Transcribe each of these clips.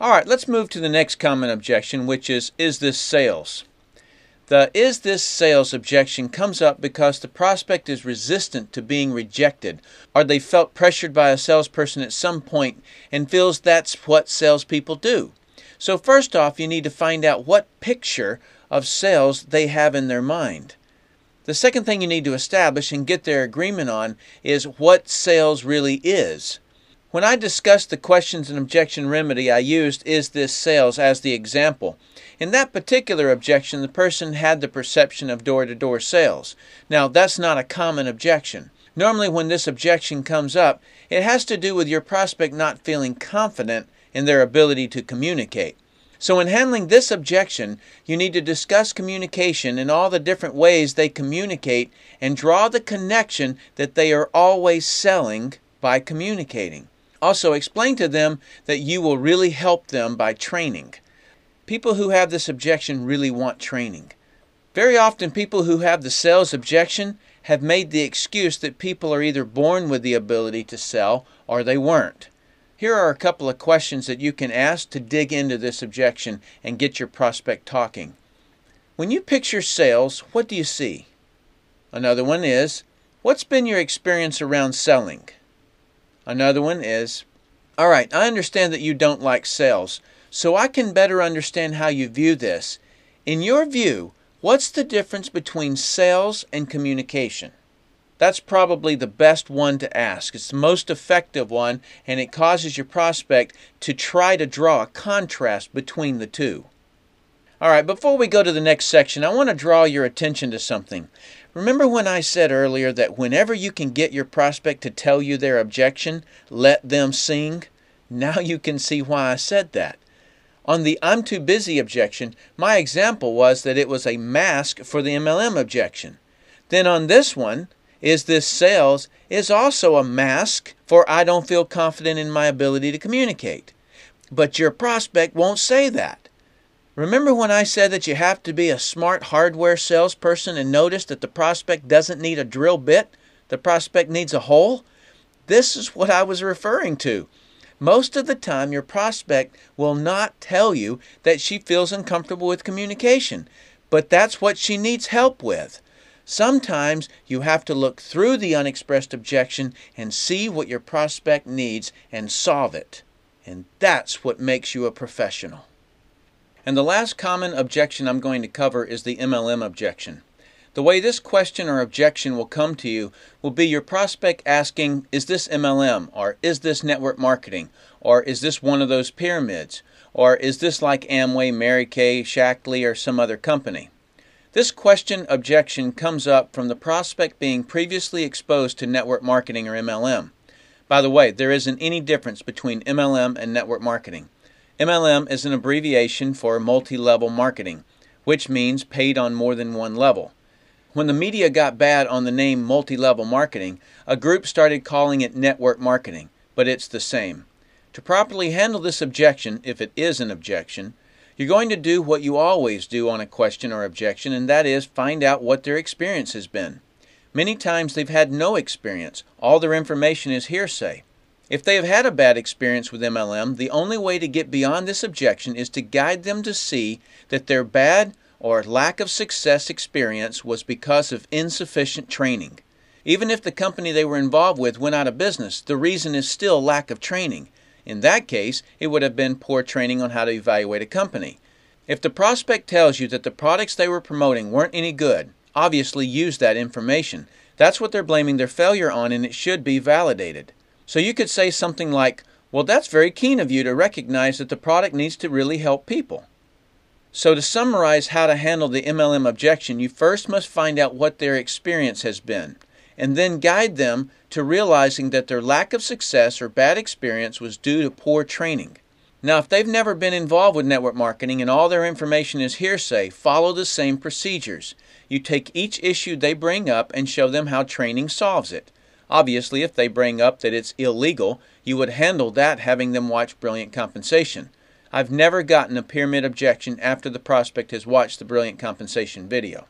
All right, let's move to the next common objection, which is this sales? The is this sales objection comes up because the prospect is resistant to being rejected, or they felt pressured by a salesperson at some point and feels that's what salespeople do. So first off, you need to find out what picture of sales they have in their mind. The second thing you need to establish and get their agreement on is what sales really is. When I discussed the questions and objection remedy, I used is this sales as the example. In that particular objection, the person had the perception of door-to-door sales. Now, that's not a common objection. Normally, when this objection comes up, it has to do with your prospect not feeling confident in their ability to communicate. So in handling this objection, you need to discuss communication and all the different ways they communicate and draw the connection that they are always selling by communicating. Also, explain to them that you will really help them by training. People who have this objection really want training. Very often, people who have the sales objection have made the excuse that people are either born with the ability to sell or they weren't. Here are a couple of questions that you can ask to dig into this objection and get your prospect talking. When you picture sales, what do you see? Another one is, what's been your experience around selling? Another one is, all right, I understand that you don't like sales, so I can better understand how you view this. In your view, what's the difference between sales and communication? That's probably the best one to ask. It's the most effective one, and it causes your prospect to try to draw a contrast between the two. All right, before we go to the next section, I want to draw your attention to something. Remember when I said earlier that whenever you can get your prospect to tell you their objection, let them sing? Now you can see why I said that. On the I'm too busy objection, my example was that it was a mask for the MLM objection. Then on this one, is this sales, is also a mask for I don't feel confident in my ability to communicate. But your prospect won't say that. Remember when I said that you have to be a smart hardware salesperson and notice that the prospect doesn't need a drill bit? The prospect needs a hole? This is what I was referring to. Most of the time, your prospect will not tell you that she feels uncomfortable with communication, but that's what she needs help with. Sometimes you have to look through the unexpressed objection and see what your prospect needs and solve it. And that's what makes you a professional. And the last common objection I'm going to cover is the MLM objection. The way this question or objection will come to you will be your prospect asking, is this MLM? Or is this network marketing? Or is this one of those pyramids? Or is this like Amway, Mary Kay, Shackley, or some other company? This question objection comes up from the prospect being previously exposed to network marketing or MLM. By the way, there isn't any difference between MLM and network marketing. MLM is an abbreviation for multi-level marketing, which means paid on more than one level. When the media got bad on the name multi-level marketing, a group started calling it network marketing, but it's the same. To properly handle this objection, if it is an objection, you're going to do what you always do on a question or objection, and that is find out what their experience has been. Many times they've had no experience. All their information is hearsay. If they have had a bad experience with MLM, the only way to get beyond this objection is to guide them to see that their bad or lack of success experience was because of insufficient training. Even if the company they were involved with went out of business, the reason is still lack of training. In that case, it would have been poor training on how to evaluate a company. If the prospect tells you that the products they were promoting weren't any good, obviously use that information. That's what they're blaming their failure on, and it should be validated. So you could say something like, well, that's very keen of you to recognize that the product needs to really help people. So to summarize how to handle the MLM objection, you first must find out what their experience has been, and then guide them to realizing that their lack of success or bad experience was due to poor training. Now, if they've never been involved with network marketing and all their information is hearsay, follow the same procedures. You take each issue they bring up and show them how training solves it. Obviously, if they bring up that it's illegal, you would handle that having them watch Brilliant Compensation. I've never gotten a pyramid objection after the prospect has watched the Brilliant Compensation video.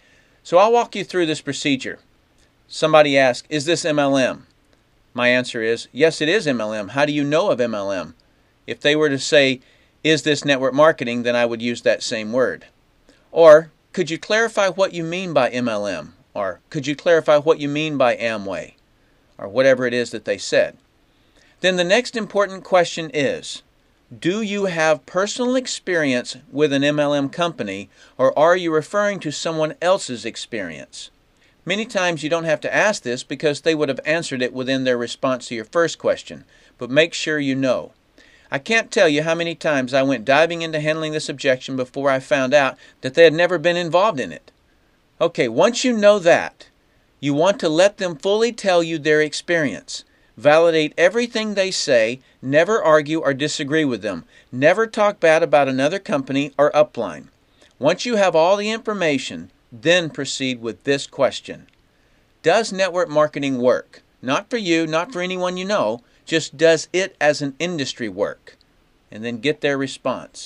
So I'll walk you through this procedure. Somebody asks, is this MLM? My answer is, yes, it is MLM. How do you know of MLM? If they were to say, is this network marketing, then I would use that same word. Or, could you clarify what you mean by MLM? Or, could you clarify what you mean by Amway? Or whatever it is that they said. Then the next important question is, do you have personal experience with an MLM company, or are you referring to someone else's experience? Many times you don't have to ask this because they would have answered it within their response to your first question, but make sure you know. I can't tell you how many times I went diving into handling this objection before I found out that they had never been involved in it. Okay, once you know that, you want to let them fully tell you their experience. Validate everything they say, never argue or disagree with them. Never talk bad about another company or upline. Once you have all the information, then proceed with this question. Does network marketing work? Not for you, not for anyone you know, just does it as an industry work? And then get their response.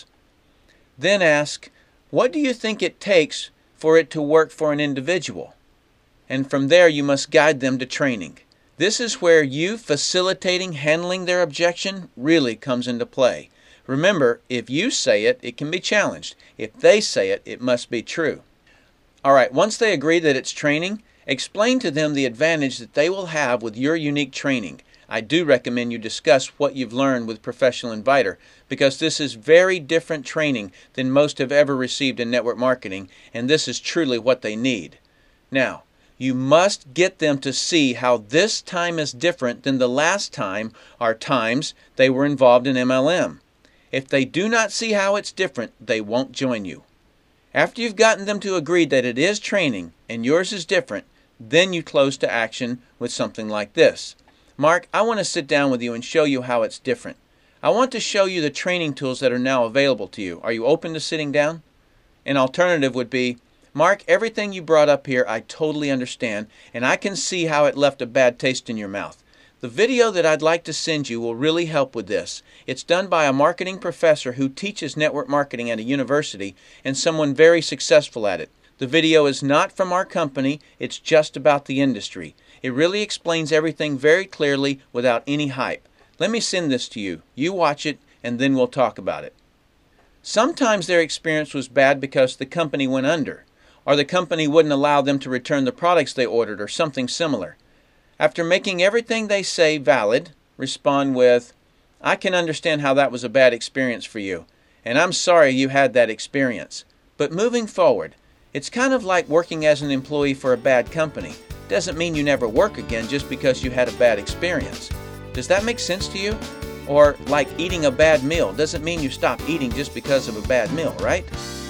Then ask, what do you think it takes for it to work for an individual? And from there you must guide them to training. This is where you facilitating handling their objection really comes into play. Remember, if you say it, it can be challenged. If they say it, it must be true. Alright, once they agree that it's training, explain to them the advantage that they will have with your unique training. I do recommend you discuss what you've learned with Professional Inviter, because this is very different training than most have ever received in network marketing, and this is truly what they need. Now, you must get them to see how this time is different than the last time or times they were involved in MLM. If they do not see how it's different, they won't join you. After you've gotten them to agree that it is training and yours is different, then you close to action with something like this. Mark, I want to sit down with you and show you how it's different. I want to show you the training tools that are now available to you. Are you open to sitting down? An alternative would be, Mark, everything you brought up here I totally understand, and I can see how it left a bad taste in your mouth. The video that I'd like to send you will really help with this. It's done by a marketing professor who teaches network marketing at a university and someone very successful at it. The video is not from our company, it's just about the industry. It really explains everything very clearly without any hype. Let me send this to you. You watch it, and then we'll talk about it. Sometimes their experience was bad because the company went under, or the company wouldn't allow them to return the products they ordered, or something similar. After making everything they say valid, respond with, I can understand how that was a bad experience for you, and I'm sorry you had that experience. But moving forward, it's kind of like working as an employee for a bad company. Doesn't mean you never work again just because you had a bad experience. Does that make sense to you? Or like eating a bad meal, doesn't mean you stop eating just because of a bad meal, right?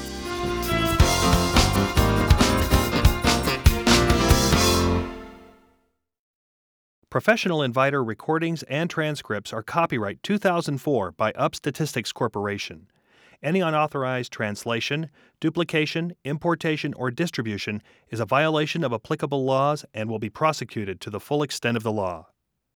Professional Inviter recordings and transcripts are copyright 2004 by UP Statistics Corporation. Any unauthorized translation, duplication, importation, or distribution is a violation of applicable laws and will be prosecuted to the full extent of the law.